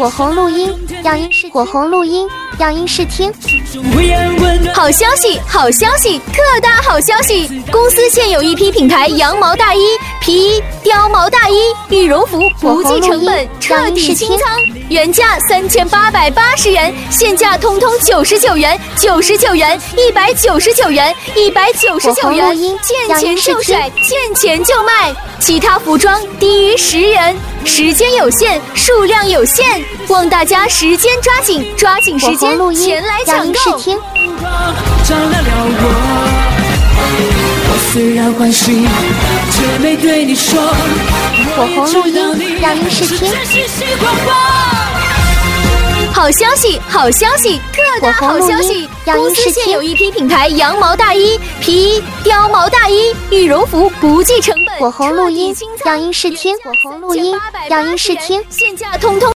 火红录音，样音试火红录音，样音试听。 好消息，好消息，特大好消息！公司现有一批品牌羊毛大衣、皮衣、貂毛大衣、羽绒服不计成本彻底清仓，原价3880元，现价通通99元，99元，199元，199元，见钱就甩，见钱就卖。其他服装低于10元，时间有限，数量有限，望大家时间抓紧，抓紧时间前来抢购。 照亮了我虽然欢喜，却没对你说。 火红录音，样音试听。 好消息，好消息，特大好消息！公司现有一批品牌羊毛大衣、皮衣、貂毛大衣、羽绒服不计成本， 火红录音，样音试听。火红录音，样音试听。 现价通通